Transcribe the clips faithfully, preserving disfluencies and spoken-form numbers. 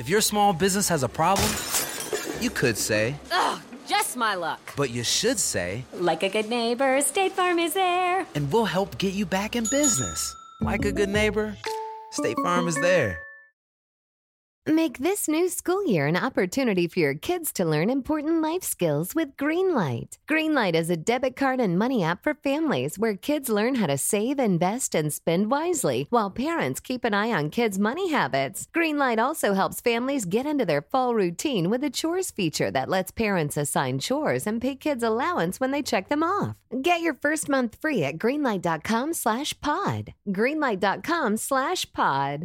If your small business has a problem, you could say, ugh, just my luck. But you should say, like a good neighbor, State Farm is there. And we'll help get you back in business. Like a good neighbor, State Farm is there. Make this new school year an opportunity for your kids to learn important life skills with Greenlight. Greenlight is a debit card and money app for families where kids learn how to save, invest, and spend wisely while parents keep an eye on kids' money habits. Greenlight also helps families get into their fall routine with a chores feature that lets parents assign chores and pay kids allowance when they check them off. Get your first month free at greenlight.com slash pod. Greenlight.com slash pod.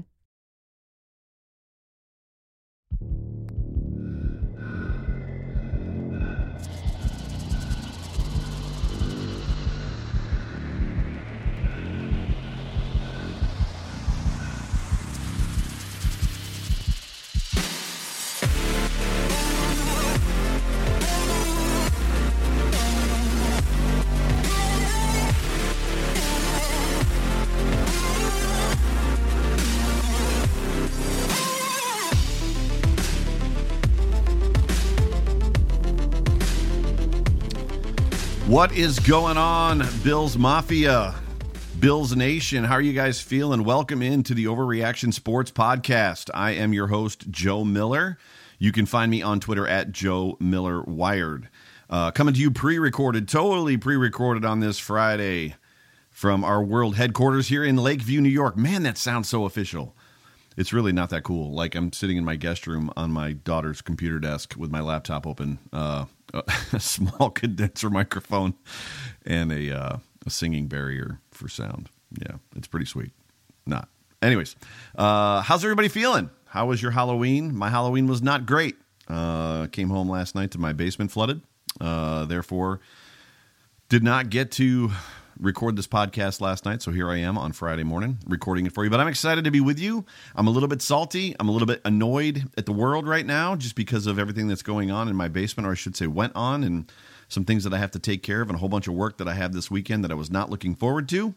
What is going on, Bills Mafia, Bills Nation? How are you guys feeling? Welcome into the Overreaction Sports Podcast. I am your host, Joe Miller. You can find me on Twitter at Joe Miller Wired. Uh, coming to you pre-recorded, totally pre-recorded on this Friday from our world headquarters here in Lakeview, New York. Man, that sounds so official. It's really not that cool. Like I'm sitting in my guest room on my daughter's computer desk with my laptop open, uh, a small condenser microphone, and a uh, a singing barrier for sound. Yeah, it's pretty sweet. Not. Anyways, uh, how's everybody feeling? How was your Halloween? My Halloween was not great. Uh, came home last night to my basement flooded. Uh, therefore, did not get to record this podcast last night, so here I am on Friday morning recording it for you. But I'm excited to be with you. I'm a little bit salty. I'm a little bit annoyed at the world right now just because of everything that's going on in my basement, or I should say went on, and some things that I have to take care of and a whole bunch of work that I have this weekend that I was not looking forward to.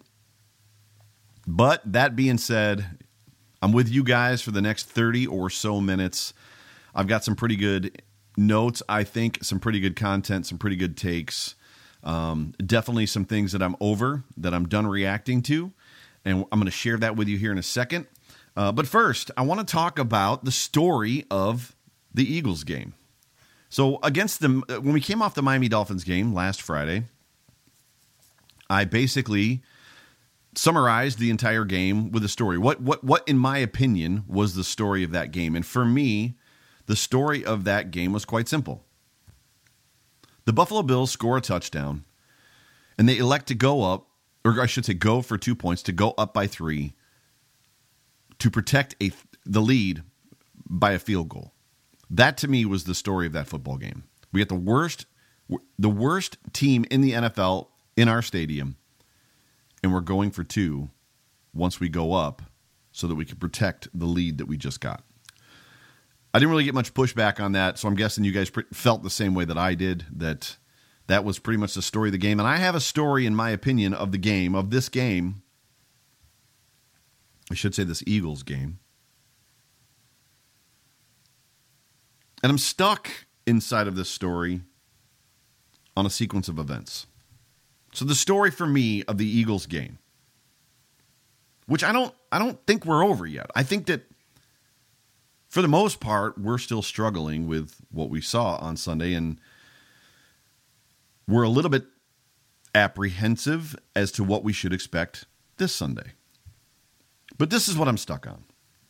But that being said, I'm with you guys for the next thirty or so minutes. I've got some pretty good notes, I think, some pretty good content, some pretty good takes. Um, definitely some things that I'm over, that I'm done reacting to, and I'm going to share that with you here in a second. Uh, but first, I want to talk about the story of the Eagles game. So against them, when we came off the Miami Dolphins game last Friday, I basically summarized the entire game with a story. What, what, what, in my opinion, was the story of that game? And for me, the story of that game was quite simple. The Buffalo Bills score a touchdown, and they elect to go up, or I should say go for two points, to go up by three, to protect a the lead by a field goal. That, to me, was the story of that football game. We got the worst, the worst team in the N F L in our stadium, and we're going for two once we go up so that we can protect the lead that we just got. I didn't really get much pushback on that, so I'm guessing you guys felt the same way that I did, that that was pretty much the story of the game. And I have a story, in my opinion, of the game, of this game. I should say this Eagles game. And I'm stuck inside of this story on a sequence of events. So the story for me of the Eagles game, which I don't, I don't think we're over yet. I think that for the most part, we're still struggling with what we saw on Sunday, and we're a little bit apprehensive as to what we should expect this Sunday. But this is what I'm stuck on.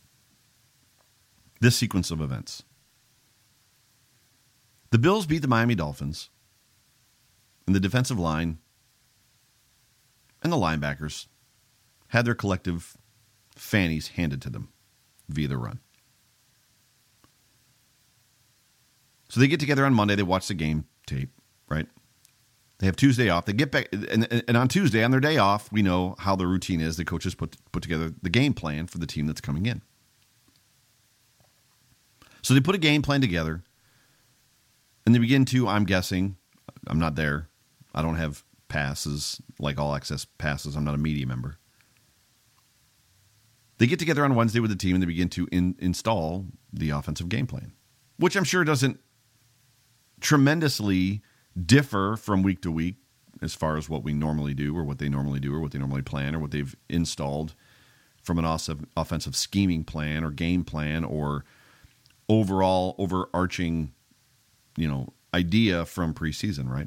This sequence of events. The Bills beat the Miami Dolphins, and the defensive line and the linebackers had their collective fannies handed to them via the run. So they get together on Monday. They watch the game tape, right? They have Tuesday off. They get back, and, and on Tuesday, on their day off, we know how the routine is. The coaches put put together the game plan for the team that's coming in. So they put a game plan together, and they begin to, I'm guessing, I'm not there. I don't have passes, like all access passes. I'm not a media member. They get together on Wednesday with the team, and they begin to in, install the offensive game plan, which I'm sure doesn't tremendously differ from week to week as far as what we normally do or what they normally do or what they normally plan or what they've installed from an offensive scheming plan or game plan or overall overarching, you know, idea from preseason, right?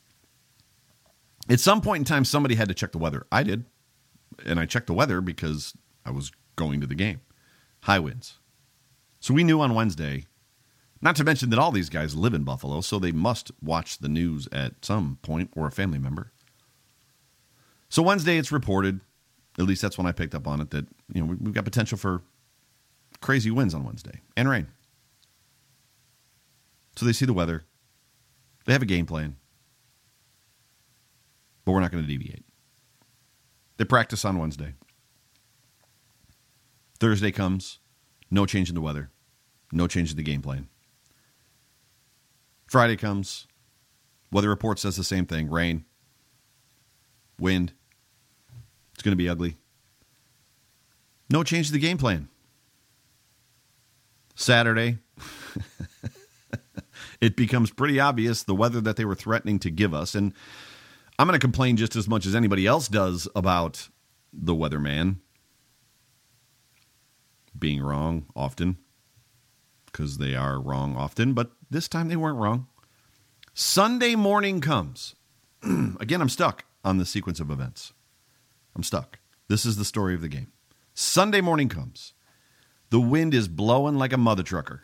At some point in time, somebody had to check the weather. I did. And I checked the weather because I was going to the game. High winds. So we knew on Wednesday, not to mention that all these guys live in Buffalo, so they must watch the news at some point or a family member. So Wednesday it's reported, at least that's when I picked up on it, that you know we've got potential for crazy winds on Wednesday and rain. So they see the weather. They have a game plan. But we're not going to deviate. They practice on Wednesday. Thursday comes, no change in the weather, no change in the game plan. Friday comes, weather report says the same thing, rain, wind, it's going to be ugly. No change to the game plan. Saturday, it becomes pretty obvious the weather that they were threatening to give us, and I'm going to complain just as much as anybody else does about the weatherman being wrong often, because they are wrong often, but this time they weren't wrong. Sunday morning comes. Again, I'm stuck on the sequence of events. I'm stuck. This is the story of the game. Sunday morning comes. The wind is blowing like a mother trucker.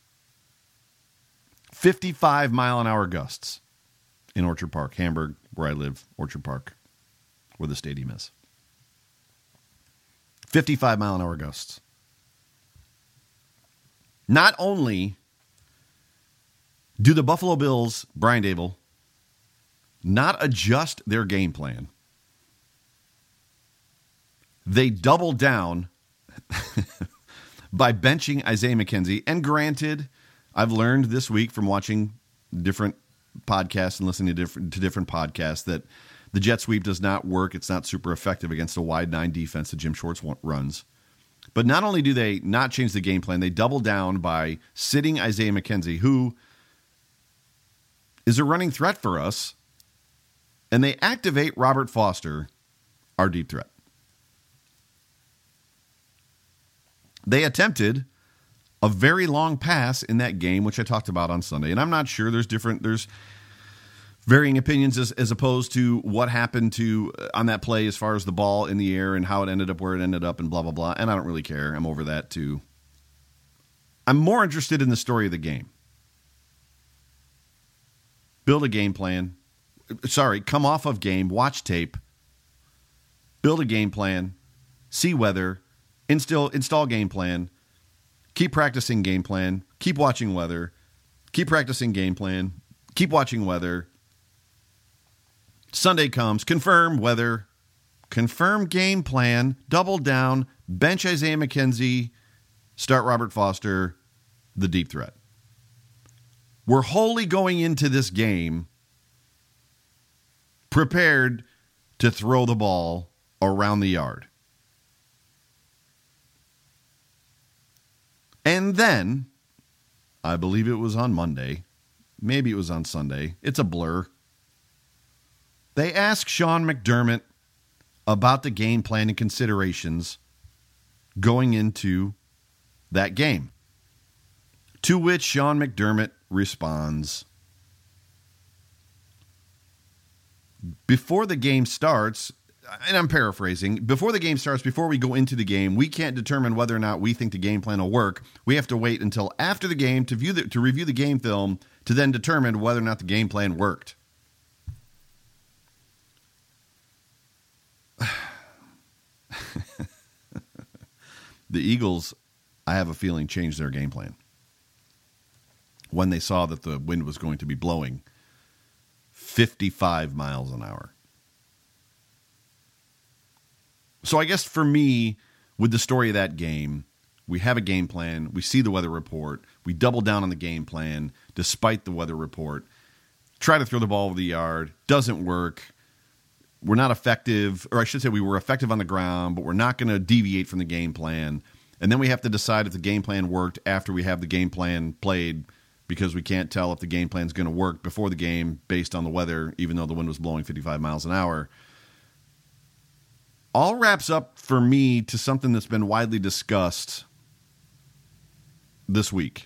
fifty-five mile an hour gusts in Orchard Park, Hamburg, where I live, Orchard Park, where the stadium is. fifty-five mile an hour gusts. Not only do the Buffalo Bills, Brian Daboll, not adjust their game plan, they double down by benching Isaiah McKenzie. And granted, I've learned this week from watching different podcasts and listening to different to different podcasts that the jet sweep does not work. It's not super effective against a wide nine defense that Jim Schwartz runs. But not only do they not change the game plan, they double down by sitting Isaiah McKenzie, who is a running threat for us, and they activate Robert Foster, our deep threat. They attempted a very long pass in that game, which I talked about on Sunday. And I'm not sure there's different, there's varying opinions as, as opposed to what happened to uh, on that play as far as the ball in the air and how it ended up where it ended up and blah, blah, blah. And I don't really care. I'm over that too. I'm more interested in the story of the game. Build a game plan. Sorry, come off of game, watch tape, build a game plan, see weather, install, install game plan, keep practicing game plan, keep watching weather, keep practicing game plan, keep watching weather. Sunday comes, confirm weather, confirm game plan, double down, bench Isaiah McKenzie, start Robert Foster, the deep threat. We're wholly going into this game prepared to throw the ball around the yard. And then, I believe it was on Monday, maybe it was on Sunday, it's a blur, they asked Sean McDermott about the game plan and considerations going into that game. To which Sean McDermott responds, before the game starts, and I'm paraphrasing, before the game starts, before we go into the game, we can't determine whether or not we think the game plan will work. We have to wait until after the game to view the, to review the game film to then determine whether or not the game plan worked. The Eagles, I have a feeling, changed their game plan when they saw that the wind was going to be blowing fifty-five miles an hour. So I guess for me, with the story of that game, we have a game plan, we see the weather report, we double down on the game plan despite the weather report, try to throw the ball over the yard, doesn't work. We're not effective, or I should say we were effective on the ground, but we're not going to deviate from the game plan. And then we have to decide if the game plan worked after we have the game plan played, because we can't tell if the game plan is going to work before the game based on the weather, even though the wind was blowing fifty-five miles an hour. All wraps up for me to something that's been widely discussed this week,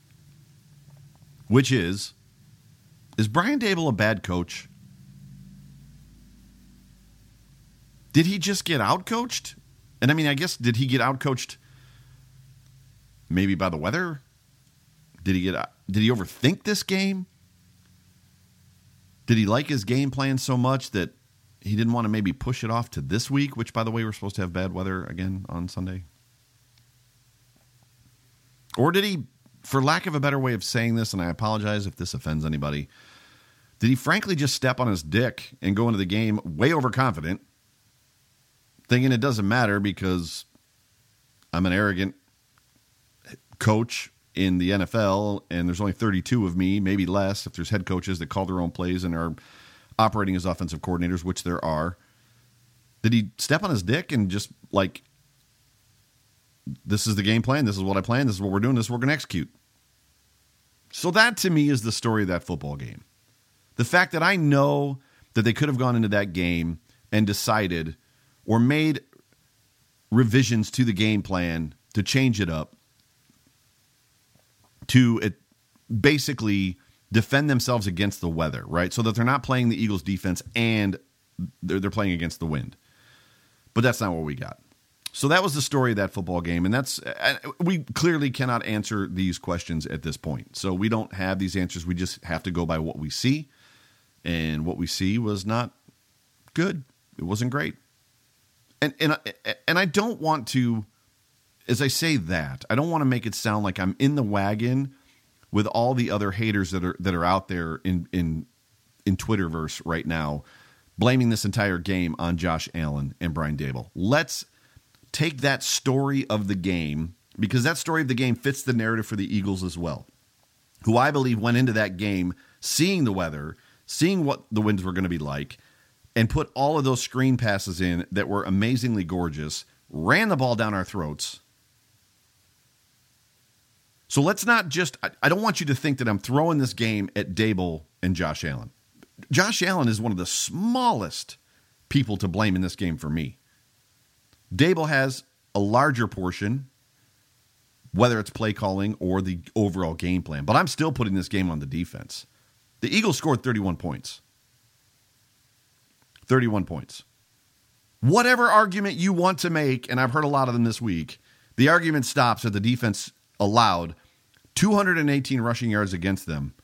which is, is Brian Daboll a bad coach? Did he just get out-coached? And I mean, I guess, did he get out-coached maybe by the weather? Did he get did he overthink this game? Did he like his game plan so much that he didn't want to maybe push it off to this week, which, by the way, we're supposed to have bad weather again on Sunday? Or did he, for lack of a better way of saying this, and I apologize if this offends anybody, did he frankly just step on his dick and go into the game way overconfident, thinking it doesn't matter because I'm an arrogant coach in the N F L and there's only thirty-two of me, maybe less, if there's head coaches that call their own plays and are operating as offensive coordinators, which there are. Did he step on his dick and just like, this is the game plan, this is what I plan, this is what we're doing, this is what we're going to execute? So that to me is the story of that football game. The fact that I know that they could have gone into that game and decided or made revisions to the game plan to change it up, to it basically defend themselves against the weather, right? So that they're not playing the Eagles defense and they're, they're playing against the wind. But that's not what we got. So that was the story of that football game. And that's, we clearly cannot answer these questions at this point. So we don't have these answers. We just have to go by what we see. And what we see was not good. It wasn't great. And, and, and I don't want to, as I say that, I don't want to make it sound like I'm in the wagon with all the other haters that are that are out there in in in Twitterverse right now, blaming this entire game on Josh Allen and Brian Daboll. Let's take that story of the game, because that story of the game fits the narrative for the Eagles as well, who I believe went into that game seeing the weather, seeing what the winds were going to be like, and put all of those screen passes in that were amazingly gorgeous, ran the ball down our throats. So let's not just, I don't want you to think that I'm throwing this game at Daboll and Josh Allen. Josh Allen is one of the smallest people to blame in this game for me. Daboll has a larger portion, whether it's play calling or the overall game plan. But I'm still putting this game on the defense. The Eagles scored thirty-one points. thirty-one points. Whatever argument you want to make, and I've heard a lot of them this week, the argument stops that the defense allowed two hundred eighteen rushing yards against them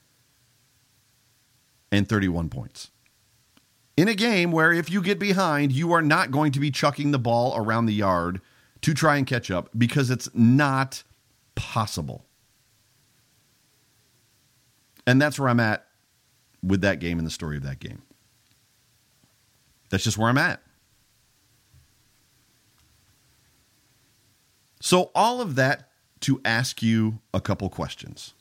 and thirty-one points. In a game where if you get behind, you are not going to be chucking the ball around the yard to try and catch up, because it's not possible. And that's where I'm at with that game and the story of that game. That's just where I'm at. So all of that to ask you a couple questions.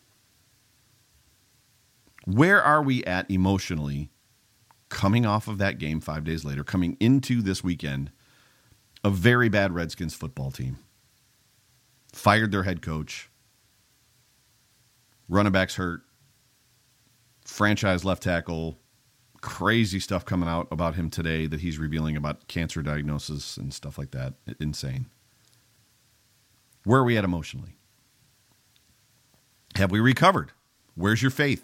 Where are we at emotionally coming off of that game five days later, coming into this weekend? A very bad Redskins football team. Fired their head coach. Running backs hurt. Franchise left tackle. Crazy stuff coming out about him today that he's revealing about cancer diagnosis and stuff like that. Insane. Where are we at emotionally? Have we recovered? Where's your faith?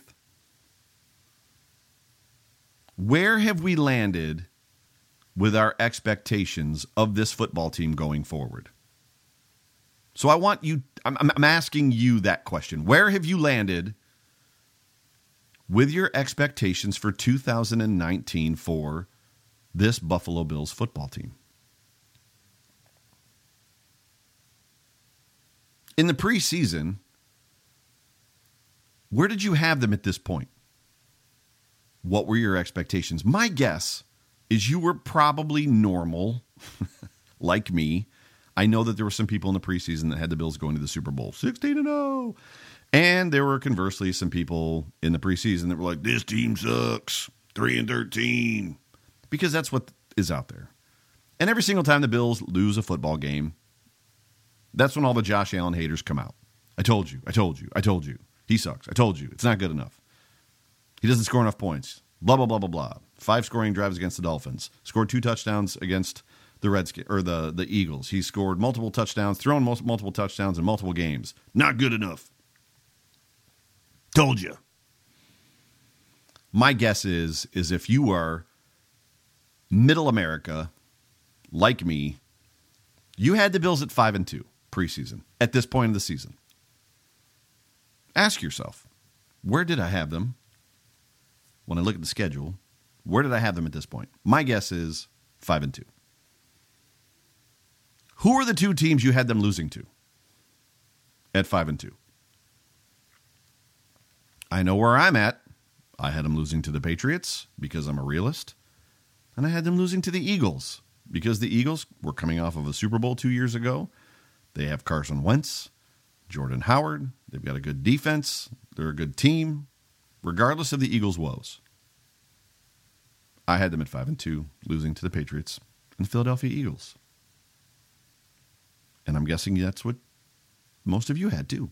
Where have we landed with our expectations of this football team going forward? So I want you, I'm, I'm asking you that question. Where have you landed with your expectations for two thousand nineteen for this Buffalo Bills football team? In the preseason, where did you have them at this point? What were your expectations? My guess is you were probably normal, like me. I know that there were some people in the preseason that had the Bills going to the Super Bowl, sixteen and oh. And there were conversely some people in the preseason that were like, this team sucks, three and thirteen. Because that's what is out there. And every single time the Bills lose a football game, That's when all the Josh Allen haters come out. I told you, I told you, I told you. He sucks. I told you. It's not good enough. He doesn't score enough points. Blah, blah, blah, blah, blah. Five scoring drives against the Dolphins. Scored two touchdowns against the Redskins or the, the Eagles. He scored multiple touchdowns, thrown most, multiple touchdowns in multiple games. Not good enough. Told you. My guess is, is if you are middle America, like me, you had the Bills at five and two preseason at this point of the season. Ask yourself, where did I have them? When I look at the schedule, where did I have them at this point? My guess is five and two. Who are the two teams you had them losing to at five and two? I know where I'm at. I had them losing to the Patriots because I'm a realist. And I had them losing to the Eagles because the Eagles were coming off of a Super Bowl two years ago. They have Carson Wentz, Jordan Howard. They've got a good defense. They're a good team, regardless of the Eagles' woes. I had them at five and two, losing to the Patriots and the Philadelphia Eagles. And I'm guessing that's what most of you had too.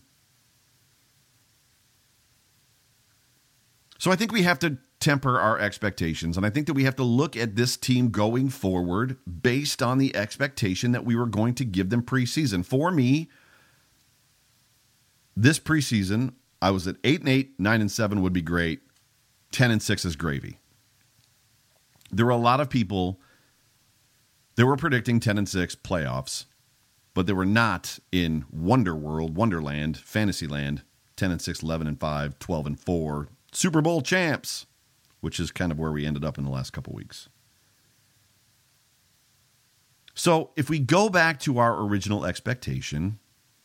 So I think we have to temper our expectations, and I think that we have to look at this team going forward based on the expectation that we were going to give them preseason. For me, this preseason, I was at eight and eight, nine and seven would be great. ten and six is gravy. There were a lot of people that were predicting ten and six playoffs, but they were not in Wonder World, Wonderland, Fantasyland, ten and six, eleven and five, twelve and four, Super Bowl champs, which is kind of where we ended up in the last couple weeks. So if we go back to our original expectation,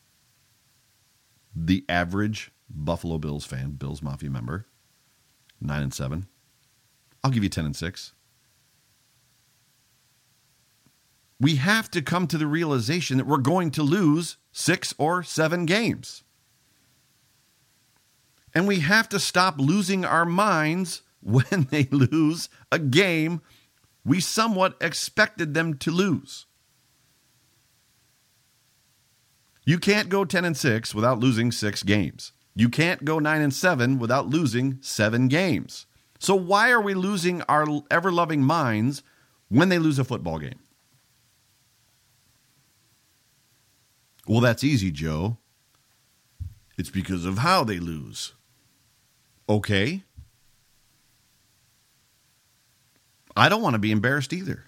the average Buffalo Bills fan, Bills Mafia member, nine and seven, I'll give you ten and six. We have to come to the realization that we're going to lose six or seven games. And we have to stop losing our minds when they lose a game we somewhat expected them to lose. You can't go ten and six without losing six games. You can't go nine and seven without losing seven games. So why are we losing our ever-loving minds when they lose a football game? Well, that's easy, Joe. It's because of how they lose. Okay. I don't want to be embarrassed either.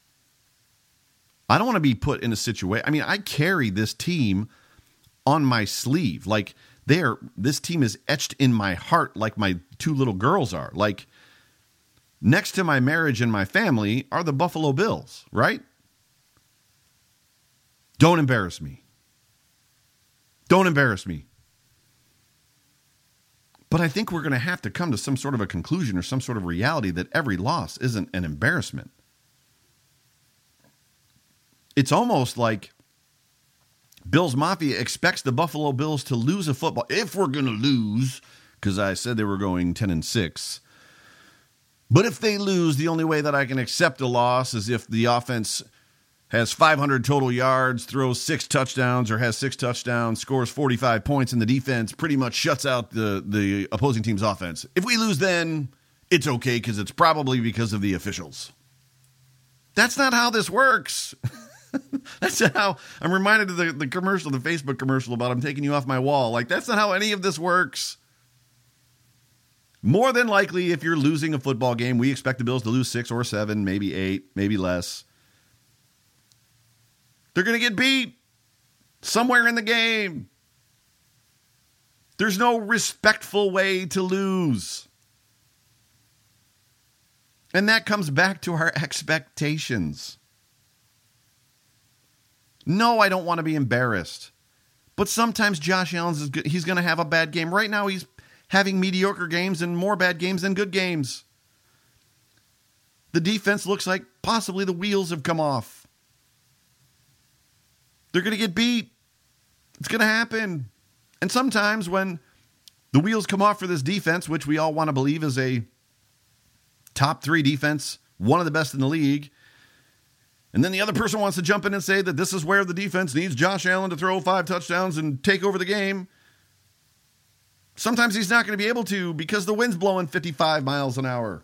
I don't want to be put in a situation. I mean, I carry this team on my sleeve. Like, they're, this team is etched in my heart like my two little girls are. Like, next to my marriage and my family are the Buffalo Bills, right? Don't embarrass me. Don't embarrass me. But I think we're going to have to come to some sort of a conclusion or some sort of reality that every loss isn't an embarrassment. It's almost like Bills Mafia expects the Buffalo Bills to lose a football. If we're going to lose, because I said they were going ten and six. But if they lose, the only way that I can accept a loss is if the offense has five hundred total yards, throws six touchdowns or has six touchdowns, scores forty-five points, and the defense pretty much shuts out the, the opposing team's offense. If we lose, then it's okay because it's probably because of the officials. That's not how this works. That's how I'm reminded of the, the commercial, the Facebook commercial about I'm taking you off my wall. Like, that's not how any of this works. More than likely, if you're losing a football game, we expect the Bills to lose six or seven, maybe eight, maybe less. They're going to get beat somewhere in the game. There's no respectful way to lose. And that comes back to our expectations. No, I don't want to be embarrassed. But sometimes Josh Allen's is good. He's going to have a bad game. Right now, he's having mediocre games and more bad games than good games. The defense looks like possibly the wheels have come off. They're going to get beat. It's going to happen. And sometimes when the wheels come off for this defense, which we all want to believe is a top three defense, one of the best in the league, And then the other person wants to jump in and say that this is where the defense needs Josh Allen to throw five touchdowns and take over the game. Sometimes he's not going to be able to because the wind's blowing fifty-five miles an hour.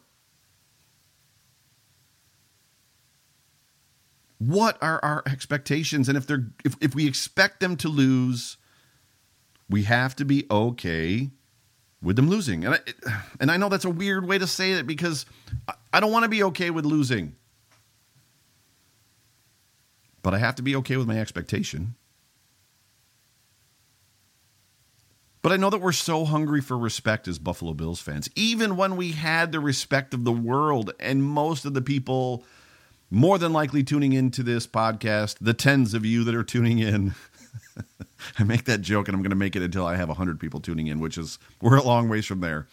What are our expectations? And if they're if, if we expect them to lose, we have to be okay with them losing. And I, and I know that's a weird way to say it because I don't want to be okay with losing. But I have to be okay with my expectation. But I know that we're so hungry for respect as Buffalo Bills fans. Even when we had the respect of the world and most of the people more than likely tuning into this podcast, the tens of you that are tuning in. I make that joke and I'm going to make it until I have one hundred people tuning in, which is, we're a long ways from there.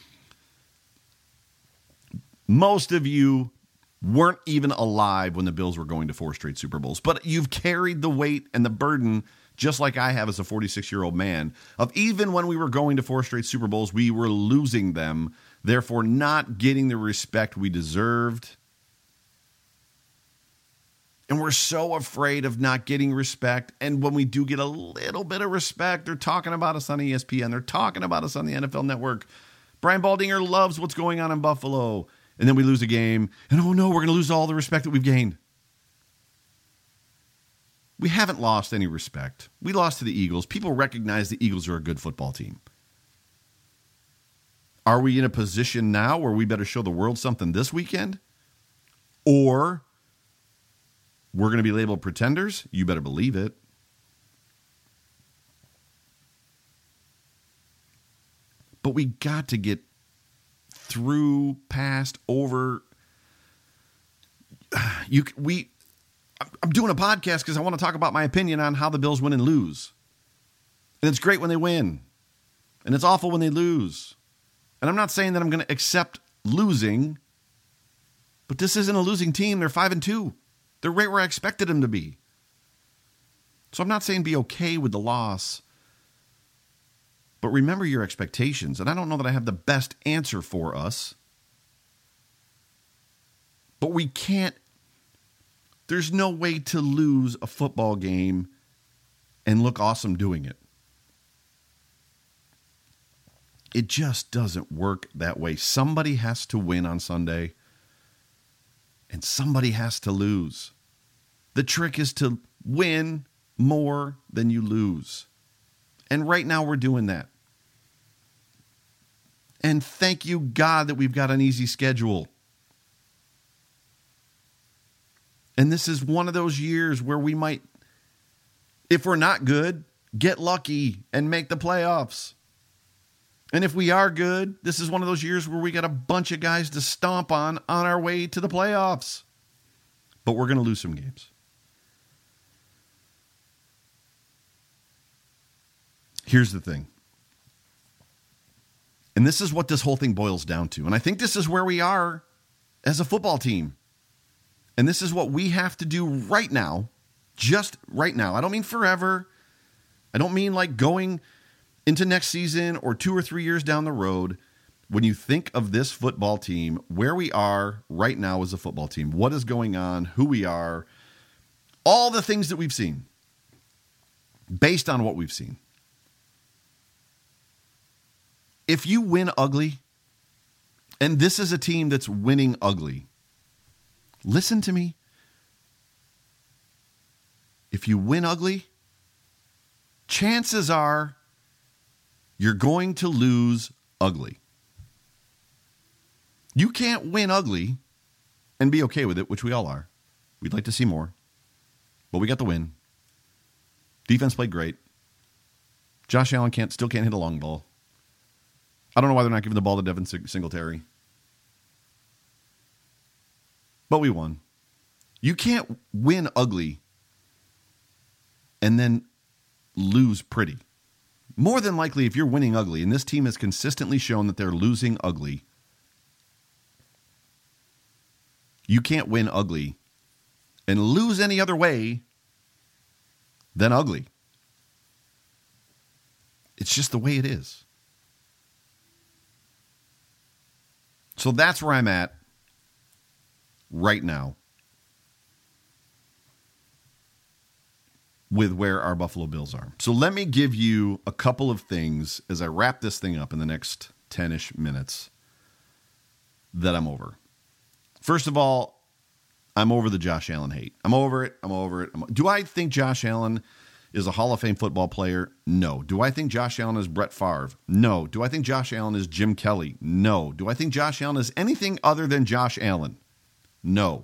Most of you weren't even alive when the Bills were going to four straight Super Bowls, but you've carried the weight and the burden, just like I have as a forty-six-year-old man, of even when we were going to four straight Super Bowls, we were losing them, therefore not getting the respect we deserved. And we're so afraid of not getting respect. And when we do get a little bit of respect, they're talking about us on E S P N. They're talking about us on the N F L Network. Brian Baldinger loves what's going on in Buffalo. And then we lose a game. And oh no, we're going to lose all the respect that we've gained. We haven't lost any respect. We lost to the Eagles. People recognize the Eagles are a good football team. Are we in a position now where we better show the world something this weekend? Or we're going to be labeled pretenders? You better believe it. But we got to get through, past, over. You, we. I'm doing a podcast because I want to talk about my opinion on how the Bills win and lose. And it's great when they win. And it's awful when they lose. And I'm not saying that I'm going to accept losing. But this isn't a losing team. They're five and two. They're right where I expected them to be. So I'm not saying be okay with the loss. But remember your expectations. And I don't know that I have the best answer for us. But we can't. There's no way to lose a football game and look awesome doing it. It just doesn't work that way. Somebody has to win on Sunday, and somebody has to lose. The trick is to win more than you lose. And right now we're doing that. And thank you, God, that we've got an easy schedule. And this is one of those years where we might, if we're not good, get lucky and make the playoffs. And if we are good, this is one of those years where we got a bunch of guys to stomp on on our way to the playoffs. But we're going to lose some games. Here's the thing. And this is what this whole thing boils down to. And I think this is where we are as a football team. And this is what we have to do right now, just right now. I don't mean forever. I don't mean like going into next season or two or three years down the road. When you think of this football team, where we are right now as a football team, what is going on, who we are, all the things that we've seen, based on what we've seen. If you win ugly, and this is a team that's winning ugly, listen to me. If you win ugly, chances are you're going to lose ugly. You can't win ugly and be okay with it, which we all are. We'd like to see more. But we got the win. Defense played great. Josh Allen can't still can't hit a long ball. I don't know why they're not giving the ball to Devin Singletary. But we won. You can't win ugly and then lose pretty. More than likely, if you're winning ugly, and this team has consistently shown that they're losing ugly, you can't win ugly and lose any other way than ugly. It's just the way it is. So that's where I'm at right now. with where our Buffalo Bills are. So let me give you a couple of things as I wrap this thing up in the next ten-ish minutes that I'm over. First of all, I'm over the Josh Allen hate. I'm over it. I'm over it. I'm, do I think Josh Allen is a Hall of Fame football player? No. Do I think Josh Allen is Brett Favre? No. Do I think Josh Allen is Jim Kelly? No. Do I think Josh Allen is anything other than Josh Allen? No.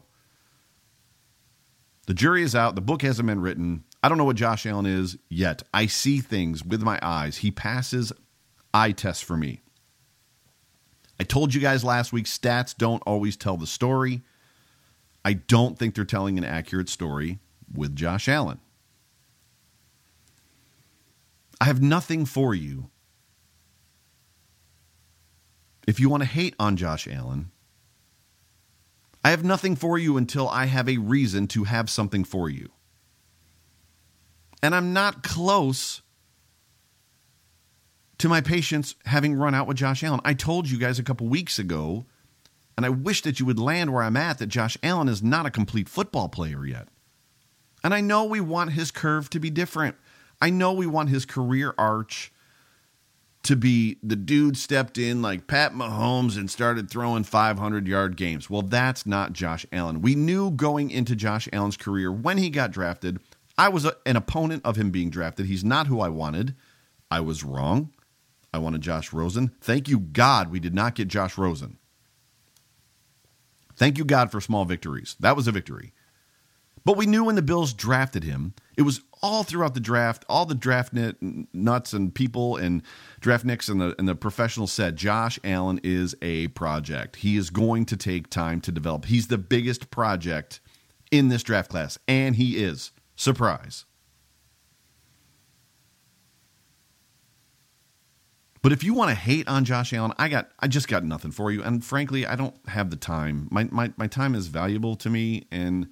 The jury is out. The book hasn't been written. I don't know what Josh Allen is yet. I see things with my eyes. He passes eye tests for me. I told you guys last week, stats don't always tell the story. I don't think they're telling an accurate story with Josh Allen. I have nothing for you. If you want to hate on Josh Allen, I have nothing for you until I have a reason to have something for you. And I'm not close to my patience having run out with Josh Allen. I told you guys a couple weeks ago, and I wish that you would land where I'm at, that Josh Allen is not a complete football player yet. And I know we want his curve to be different. I know we want his career arch to be the dude stepped in like Pat Mahomes and started throwing five hundred yard games. Well, that's not Josh Allen. We knew going into Josh Allen's career when he got drafted, I was a, an opponent of him being drafted. He's not who I wanted. I was wrong. I wanted Josh Rosen. Thank you, God, we did not get Josh Rosen. Thank you, God, for small victories. That was a victory. But we knew when the Bills drafted him, it was all throughout the draft, all the draft net nuts and people and draft nicks and the, and the professionals said, Josh Allen is a project. He is going to take time to develop. He's the biggest project in this draft class, and he is. Surprise. But if you want to hate on Josh Allen, I got I just got nothing for you. And frankly, I don't have the time. My my my time is valuable to me, and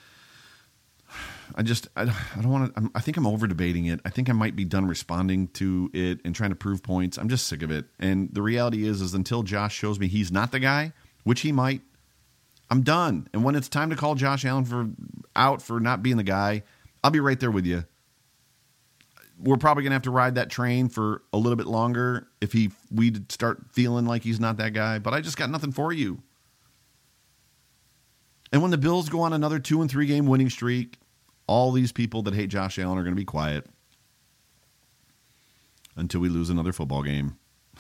I just I, I don't want to. I think I'm over debating it. I think I might be done responding to it and trying to prove points. I'm just sick of it. And the reality is, is until Josh shows me he's not the guy, which he might, I'm done. And when it's time to call Josh Allen for out for not being the guy, I'll be right there with you. We're probably gonna have to ride that train for a little bit longer if he we start feeling like he's not that guy. But I just got nothing for you. And when the Bills go on another two and three game winning streak, all these people that hate Josh Allen are going to be quiet until we lose another football game.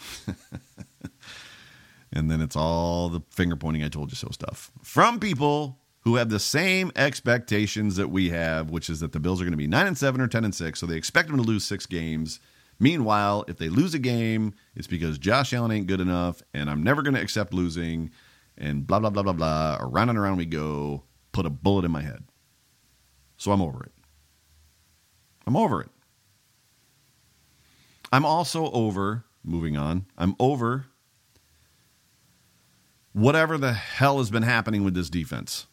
And then it's all the finger pointing I told you so stuff from people who have the same expectations that we have, which is that the Bills are going to be nine and seven or ten and six. So they expect them to lose six games. Meanwhile, if they lose a game, it's because Josh Allen ain't good enough and I'm never going to accept losing and blah, blah, blah, blah, blah. Around and around we go. Put a bullet in my head. So I'm over it. I'm over it. I'm also over, moving on, I'm over whatever the hell has been happening with this defense.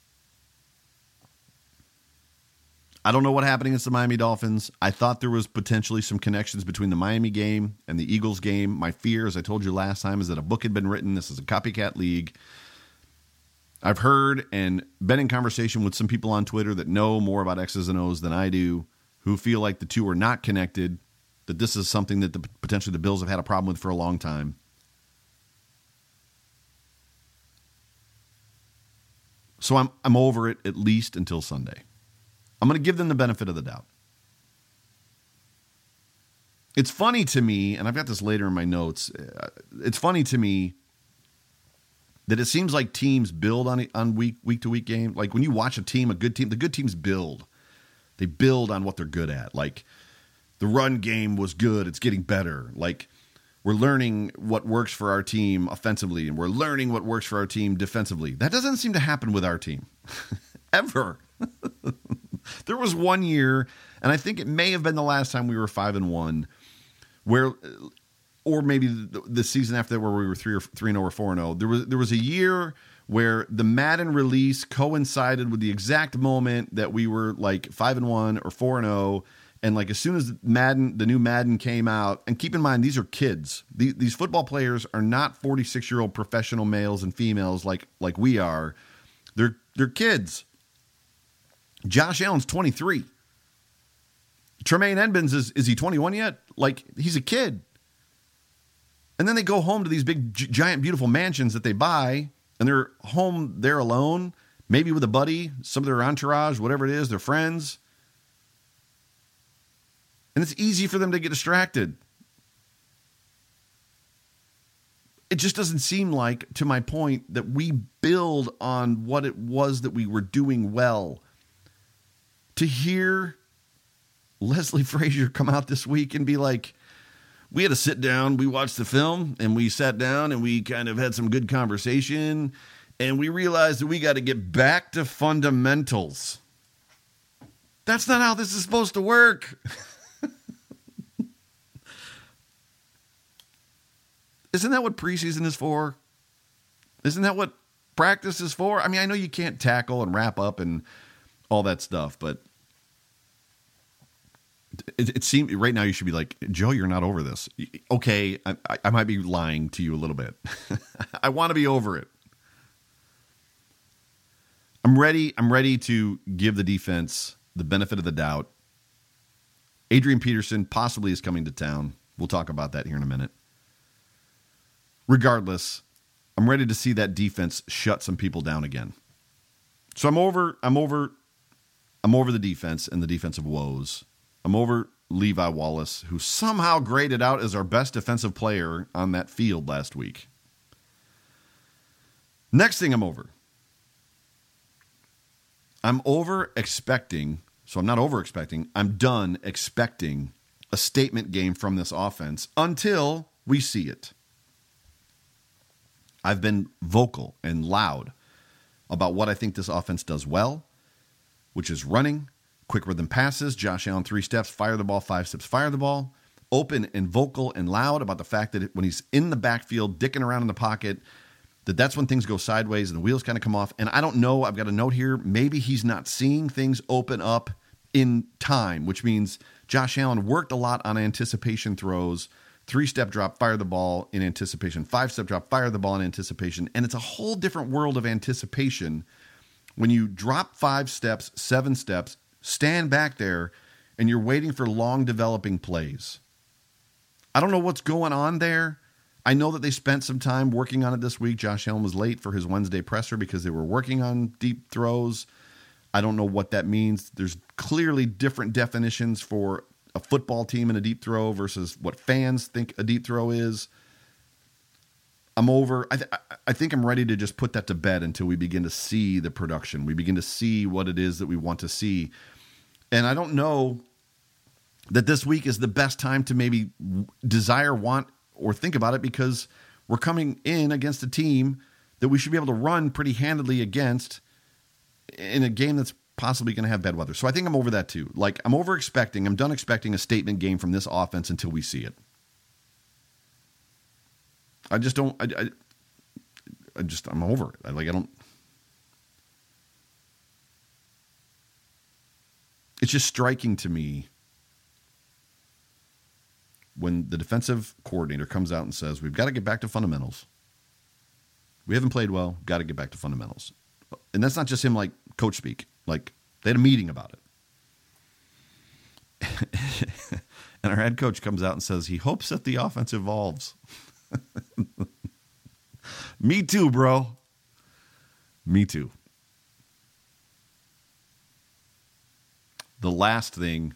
I don't know what happened against the Miami Dolphins. I thought there was potentially some connections between the Miami game and the Eagles game. My fear, as I told you last time, is that a book had been written. This is a copycat league. I've heard and been in conversation with some people on Twitter that know more about X's and O's than I do, who feel like the two are not connected, that this is something that the, potentially the Bills have had a problem with for a long time. So I'm I'm over it at least until Sunday. I'm going to give them the benefit of the doubt. It's funny to me, and I've got this later in my notes, it's funny to me that it seems like teams build on on week week to week game. Like when you watch a team, a good team, the good teams build. They build on what they're good at. Like the run game was good, it's getting better. Like we're learning what works for our team offensively, and we're learning what works for our team defensively. That doesn't seem to happen with our team. Ever. There was one year, and I think it may have been the last time we were five and one, where, or maybe the, the season after that where we were three or three and zero or four and zero. There was there was a year where the Madden release coincided with the exact moment that we were like five and one or four and zero, and like as soon as Madden, the new Madden came out, and keep in mind these are kids. These, these football players are not forty-six year old professional males and females like like we are. They're they're kids. Josh Allen's twenty-three. Tremaine Edmonds, is, is he twenty-one yet? Like, he's a kid. And then they go home to these big, gi- giant, beautiful mansions that they buy, and they're home there alone, maybe with a buddy, some of their entourage, whatever it is, their friends. And it's easy for them to get distracted. It just doesn't seem like, to my point, that we build on what it was that we were doing well. To hear Leslie Frazier come out this week and be like, we had to sit down, we watched the film, and we sat down and we kind of had some good conversation, and we realized that we got to get back to fundamentals. That's not how this is supposed to work. Isn't that what preseason is for? Isn't that what practice is for? I mean, I know you can't tackle and wrap up and all that stuff, but it, it seems right now you should be like, Joe, you're not over this. Okay, I, I might be lying to you a little bit. I want to be over it. I'm ready. I'm ready to give the defense the benefit of the doubt. Adrian Peterson possibly is coming to town. We'll talk about that here in a minute. Regardless, I'm ready to see that defense shut some people down again. So I'm over, I'm over, I'm over the defense and the defensive woes. I'm over Levi Wallace, who somehow graded out as our best defensive player on that field last week. Next thing I'm over. I'm over expecting, so I'm not over expecting, I'm done expecting a statement game from this offense until we see it. I've been vocal and loud about what I think this offense does well, which is running, quick rhythm passes, Josh Allen three steps, fire the ball, five steps, fire the ball. Open and vocal and loud about the fact that when he's in the backfield, dicking around in the pocket, that that's when things go sideways and the wheels kind of come off. And I don't know, I've got a note here, maybe he's not seeing things open up in time, which means Josh Allen worked a lot on anticipation throws. Three-step drop, fire the ball in anticipation. Five-step drop, fire the ball in anticipation. And it's a whole different world of anticipation when you drop five steps, seven steps, stand back there, and you're waiting for long developing plays. I don't know what's going on there. I know that they spent some time working on it this week. Josh Allen was late for his Wednesday presser because they were working on deep throws. I don't know what that means. There's clearly different definitions for a football team in a deep throw versus what fans think a deep throw is. I'm over. I, th- I think I'm ready to just put that to bed until we begin to see the production. We begin to see what it is that we want to see. And I don't know that this week is the best time to maybe desire, want, or think about it, because we're coming in against a team that we should be able to run pretty handedly against in a game that's possibly going to have bad weather. So I think I'm over that too. Like, I'm over expecting, I'm done expecting a statement game from this offense until we see it. I just don't, I, I, I just, I'm over it. I, like, I don't, it's just striking to me when the defensive coordinator comes out and says, we've got to get back to fundamentals. We haven't played well, got to get back to fundamentals. And that's not just him like coach speak. Like, they had a meeting about it. And our head coach comes out and says he hopes that the offense evolves. Me too, bro. Me too. The last thing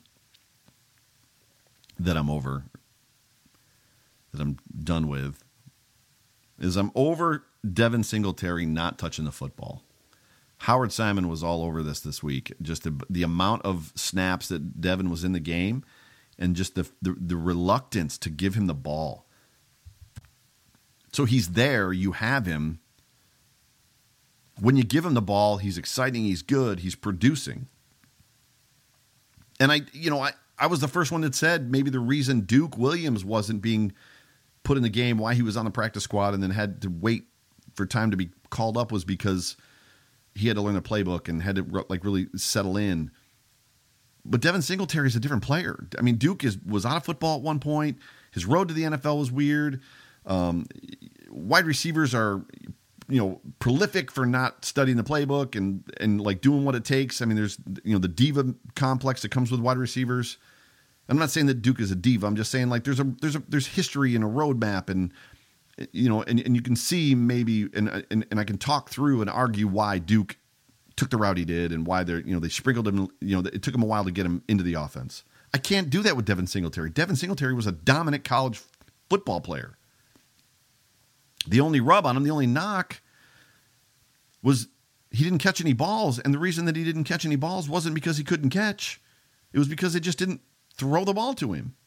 that I'm over, that I'm done with, is I'm over Devin Singletary not touching the football. Howard Simon was all over this this week. Just the, the amount of snaps that Devin was in the game and just the, the the reluctance to give him the ball. So he's there, you have him. When you give him the ball, he's exciting, he's good, he's producing. And I, you know, I, I was the first one that said maybe the reason Duke Williams wasn't being put in the game, why he was on the practice squad and then had to wait for time to be called up, was because he had to learn the playbook and had to like really settle in. But Devin Singletary is a different player. I mean, Duke is was out of football at one point. His road to the N F L was weird. Um, wide receivers are, you know, prolific for not studying the playbook and and like doing what it takes. I mean, there's, you know, the diva complex that comes with wide receivers. I'm not saying that Duke is a diva. I'm just saying like there's a there's a there's history and a roadmap, and you know, and, and you can see maybe, and, and and I can talk through and argue why Duke took the route he did and why they're, you know, they sprinkled him, you know, it took him a while to get him into the offense. I can't do that with Devin Singletary. Devin Singletary was a dominant college football player. The only rub on him, the only knock was he didn't catch any balls. And the reason that he didn't catch any balls wasn't because he couldn't catch. It was because they just didn't throw the ball to him.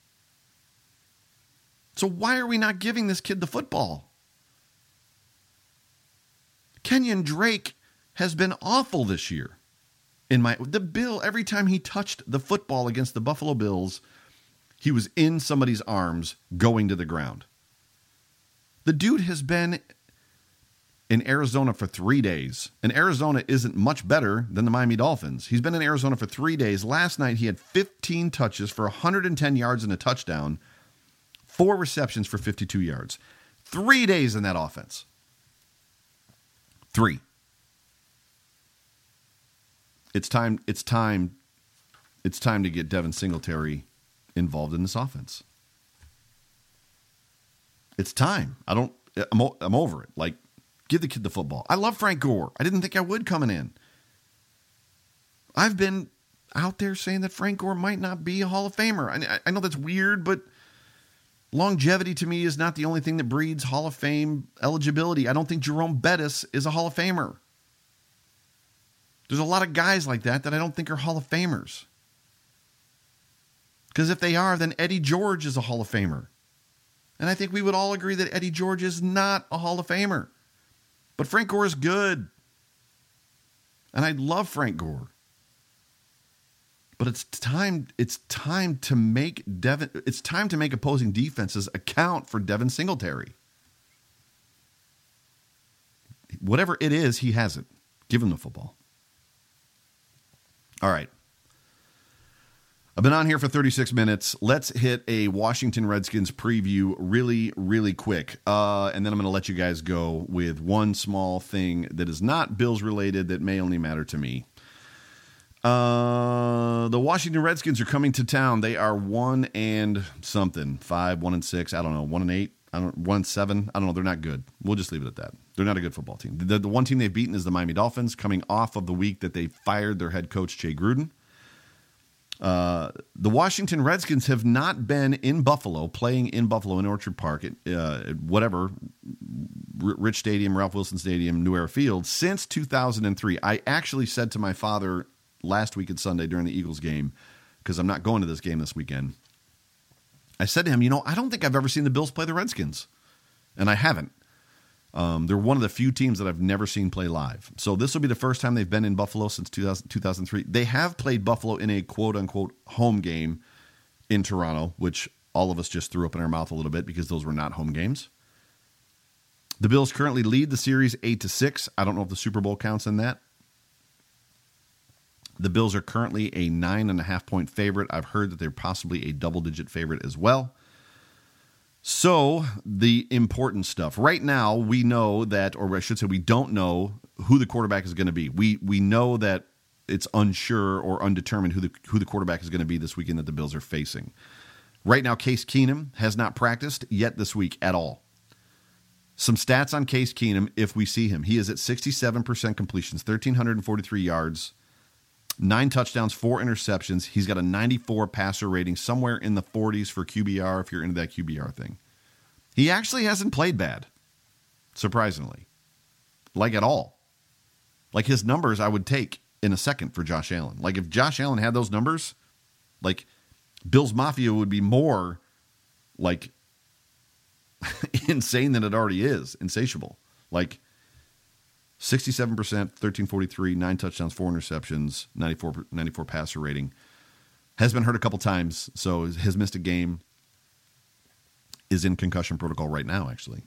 So why are we not giving this kid the football? Kenyon Drake has been awful this year. In my the Bill, every time he touched the football against the Buffalo Bills, he was in somebody's arms going to the ground. The dude has been in Arizona for three days, and Arizona isn't much better than the Miami Dolphins. He's been in Arizona for three days. Last night, he had fifteen touches for one hundred ten yards and a touchdown, four receptions for fifty-two yards. Three days in that offense. Three. It's time, it's time, it's time to get Devin Singletary involved in this offense. It's time. I don't, I'm, I'm over it. Like, give the kid the football. I love Frank Gore. I didn't think I would coming in. I've been out there saying that Frank Gore might not be a Hall of Famer. I, I know that's weird, but longevity to me is not the only thing that breeds Hall of Fame eligibility. I don't think Jerome Bettis is a Hall of Famer. There's a lot of guys like that that I don't think are Hall of Famers. Because if they are, then Eddie George is a Hall of Famer. And I think we would all agree that Eddie George is not a Hall of Famer. But Frank Gore is good. And I love Frank Gore. But it's time, it's time to make Devin, it's time to make opposing defenses account for Devin Singletary. Whatever it is, he has it. Give him the football. All right. I've been on here for thirty-six minutes. Let's hit a Washington Redskins preview really, really quick. Uh, and then I'm going to let you guys go with one small thing that is not Bills related that may only matter to me. Uh, the Washington Redskins are coming to town. They are one and something, five, one and six. I don't know, one and eight. I don't one and seven. I don't know. They're not good. We'll just leave it at that. They're not a good football team. The, the one team they've beaten is the Miami Dolphins, coming off of the week that they fired their head coach, Jay Gruden. Uh, the Washington Redskins have not been in Buffalo, playing in Buffalo in Orchard Park, at, uh, at whatever, R- Rich Stadium, Ralph Wilson Stadium, New Era Field, since two thousand three. I actually said to my father last week at Sunday during the Eagles game, because I'm not going to this game this weekend, I said to him, you know, I don't think I've ever seen the Bills play the Redskins. And I haven't. Um, they're one of the few teams that I've never seen play live. So this will be the first time they've been in Buffalo since two thousand, two thousand three. They have played Buffalo in a quote-unquote home game in Toronto, which all of us just threw up in our mouth a little bit because those were not home games. The Bills currently lead the series eight to six. I don't know if the Super Bowl counts in that. The Bills are currently a nine and a half point favorite. I've heard that they're possibly a double-digit favorite as well. So the important stuff. Right now, we know that, or I should say we don't know who the quarterback is going to be. We we know that it's unsure or undetermined who the who the quarterback is going to be this weekend that the Bills are facing. Right now, Case Keenum has not practiced yet this week at all. Some stats on Case Keenum if we see him. He is at sixty-seven percent completions, one thousand three hundred forty-three yards, nine touchdowns, four interceptions. He's got a ninety-four passer rating, somewhere in the forties for Q B R if you're into that Q B R thing. He actually hasn't played bad, surprisingly. Like at all. Like his numbers I would take in a second for Josh Allen. Like if Josh Allen had those numbers, like Bills Mafia would be more like insane than it already is. Insatiable. Like sixty-seven percent, thirteen forty-three, nine touchdowns, four interceptions, ninety-four, ninety-four passer rating. Has been hurt a couple times, so has missed a game. Is in concussion protocol right now, actually.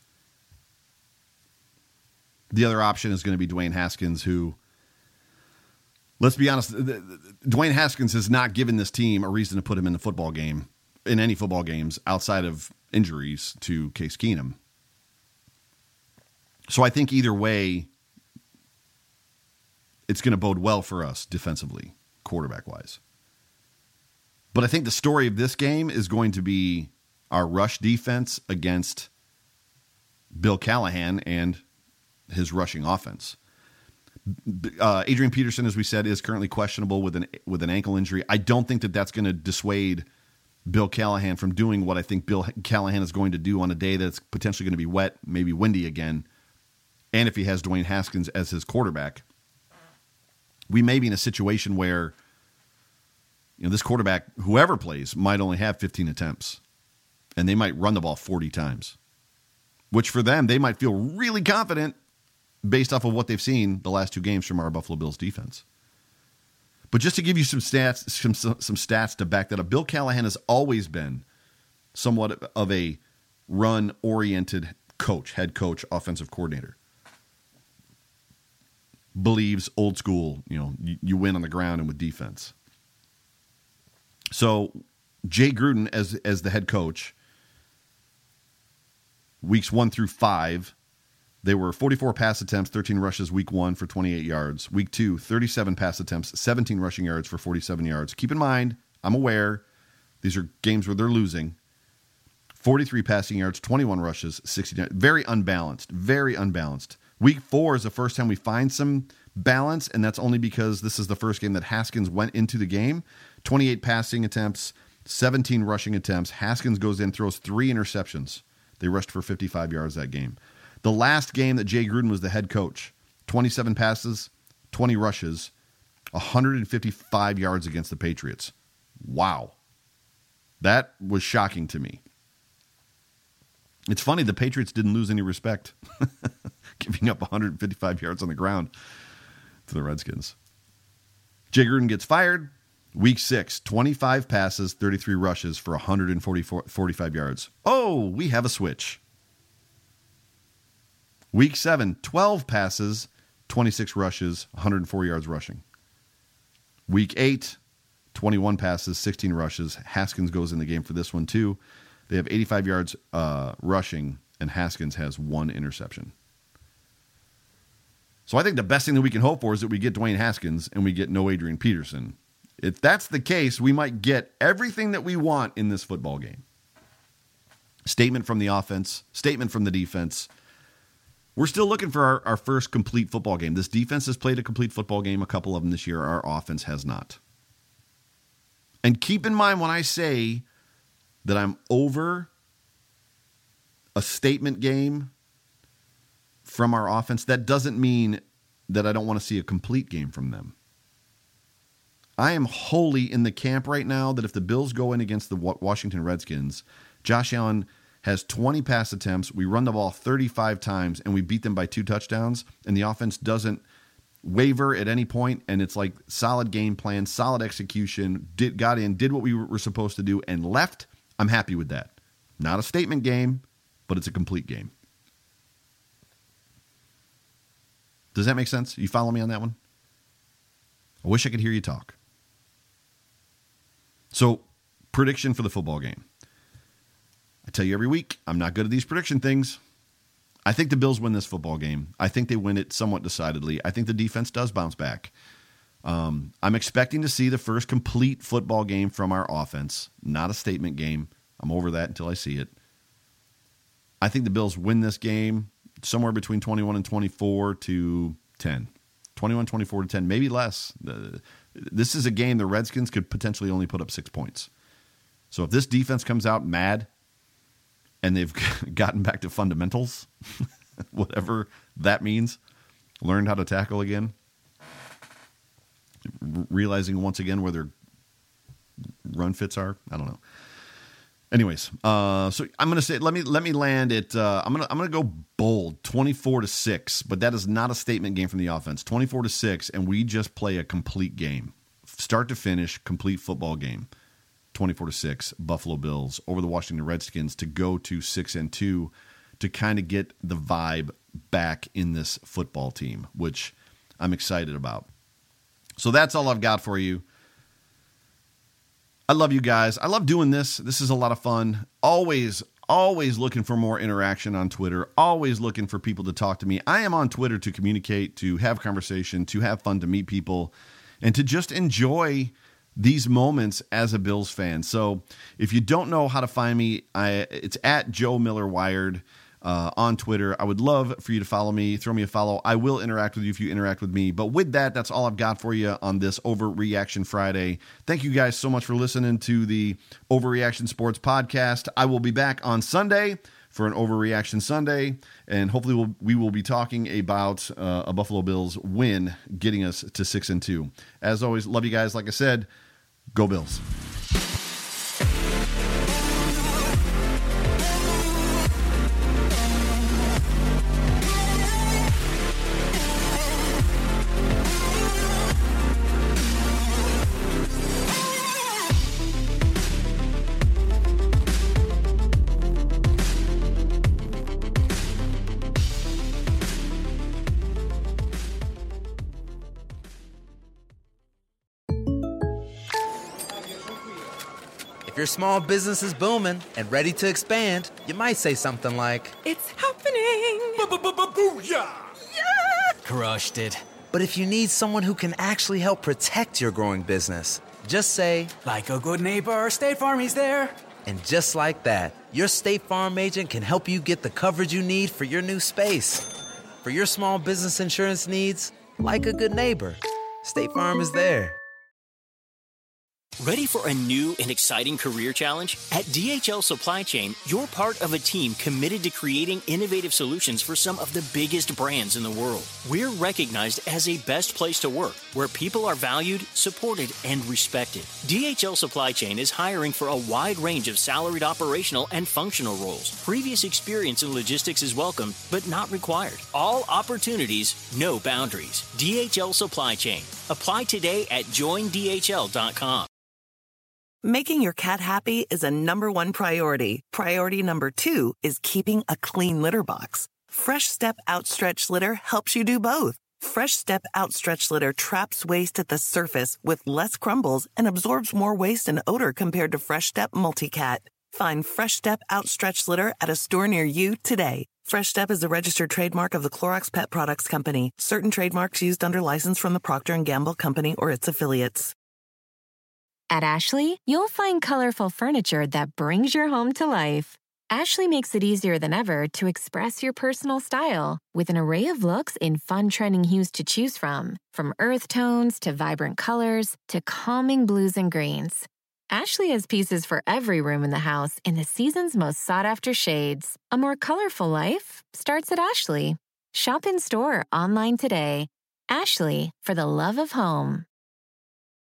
The other option is going to be Dwayne Haskins, who, let's be honest, Dwayne Haskins has not given this team a reason to put him in the football game, in any football games, outside of injuries to Case Keenum. So I think either way, it's going to bode well for us defensively, quarterback-wise. But I think the story of this game is going to be our rush defense against Bill Callahan and his rushing offense. Uh, Adrian Peterson, as we said, is currently questionable with an with an ankle injury. I don't think that that's going to dissuade Bill Callahan from doing what I think Bill Callahan is going to do on a day that's potentially going to be wet, maybe windy again, and if he has Dwayne Haskins as his quarterback. We may be in a situation where, you know, this quarterback, whoever plays, might only have fifteen attempts, and they might run the ball forty times, which for them, they might feel really confident based off of what they've seen the last two games from our Buffalo Bills defense. But just to give you some stats, some, some stats to back that up, Bill Callahan has always been somewhat of a run-oriented coach, head coach, offensive coordinator. Believes old school, you know, you, you win on the ground and with defense. So Jay Gruden as as the head coach, weeks one through five, they were forty-four pass attempts, thirteen rushes week one for twenty-eight yards. Week two, thirty-seven pass attempts, seventeen rushing yards for forty-seven yards. Keep in mind, I'm aware these are games where they're losing. forty-three passing yards, twenty-one rushes, sixty. Very unbalanced, very unbalanced. Week four is the first time we find some balance, and that's only because this is the first game that Haskins went into the game. twenty-eight passing attempts, seventeen rushing attempts. Haskins goes in, throws three interceptions. They rushed for fifty-five yards that game. The last game that Jay Gruden was the head coach, twenty-seven passes, twenty rushes, one hundred fifty-five yards against the Patriots. Wow. That was shocking to me. It's funny, the Patriots didn't lose any respect, giving up one hundred fifty-five yards on the ground to the Redskins. Jay Gruden gets fired. Week six, twenty-five passes, thirty-three rushes for one hundred forty-five yards. Oh, we have a switch. Week seven, twelve passes, twenty-six rushes, one hundred four yards rushing. Week eight, twenty-one passes, sixteen rushes. Haskins goes in the game for this one too. They have eighty-five yards uh, rushing, and Haskins has one interception. So I think the best thing that we can hope for is that we get Dwayne Haskins and we get no Adrian Peterson. If that's the case, we might get everything that we want in this football game. Statement from the offense, statement from the defense. We're still looking for our, our first complete football game. This defense has played a complete football game, a couple of them this year. Our offense has not. And keep in mind when I say that I'm over a statement game from our offense, that doesn't mean that I don't want to see a complete game from them. I am wholly in the camp right now that if the Bills go in against the Washington Redskins, Josh Allen has twenty pass attempts, we run the ball thirty-five times, and we beat them by two touchdowns, and the offense doesn't waver at any point, and it's like solid game plan, solid execution, did got in, did what we were supposed to do, and left, I'm happy with that. Not a statement game, but it's a complete game. Does that make sense? You follow me on that one? I wish I could hear you talk. So, prediction for the football game. I tell you every week, I'm not good at these prediction things. I think the Bills win this football game. I think they win it somewhat decidedly. I think the defense does bounce back. Um, I'm expecting to see the first complete football game from our offense, not a statement game. I'm over that until I see it. I think the Bills win this game somewhere between twenty-one and twenty-four to ten. twenty-one twenty-four to ten, maybe less. Uh, this is a game the Redskins could potentially only put up six points. So if this defense comes out mad and they've gotten back to fundamentals, whatever that means, learned how to tackle again, r- realizing once again where their run fits are, I don't know. Anyways, uh, so I'm gonna say let me let me land it. Uh, I'm gonna I'm gonna go bold, twenty-four to six, but that is not a statement game from the offense. twenty-four to six, and we just play a complete game, start to finish, complete football game. twenty-four to six, Buffalo Bills over the Washington Redskins to go to six and two, to kind of get the vibe back in this football team, which I'm excited about. So that's all I've got for you. I love you guys. I love doing this. This is a lot of fun. Always, always looking for more interaction on Twitter. Always looking for people to talk to me. I am on Twitter to communicate, to have conversation, to have fun, to meet people, and to just enjoy these moments as a Bills fan. So if you don't know how to find me, I, it's at Joe Miller Wired uh, on Twitter. I would love for you to follow me, throw me a follow. I will interact with you if you interact with me. But with that, that's all I've got for you on this Overreaction Friday. Thank you guys so much for listening to the Overreaction Sports Podcast. I will be back on Sunday for an Overreaction Sunday, and hopefully we'll, we will be talking about uh, a Buffalo Bills win, getting us to six and two. As always, love you guys. Like I said, go Bills. If your small business is booming and ready to expand, you might say something like, "It's happening!" Booyah! Yeah! Crushed it. But if you need someone who can actually help protect your growing business, just say, "Like a good neighbor, State Farm is there." And just like that, your State Farm agent can help you get the coverage you need for your new space. For your small business insurance needs, like a good neighbor, State Farm is there. Ready for a new and exciting career challenge? At D H L Supply Chain, you're part of a team committed to creating innovative solutions for some of the biggest brands in the world. We're recognized as a best place to work, where people are valued, supported, and respected. D H L Supply Chain is hiring for a wide range of salaried operational and functional roles. Previous experience in logistics is welcome, but not required. All opportunities, no boundaries. D H L Supply Chain. Apply today at join D H L dot com. Making your cat happy is a number one priority. Priority number two is keeping a clean litter box. Fresh Step Outstretch Litter helps you do both. Fresh Step Outstretch Litter traps waste at the surface with less crumbles and absorbs more waste and odor compared to Fresh Step Multicat. Find Fresh Step Outstretch Litter at a store near you today. Fresh Step is a registered trademark of the Clorox Pet Products Company. Certain trademarks used under license from the Procter and Gamble Company or its affiliates. At Ashley, you'll find colorful furniture that brings your home to life. Ashley makes it easier than ever to express your personal style with an array of looks in fun trending hues to choose from, from earth tones to vibrant colors to calming blues and greens. Ashley has pieces for every room in the house in the season's most sought-after shades. A more colorful life starts at Ashley. Shop in store, online today. Ashley, for the love of home.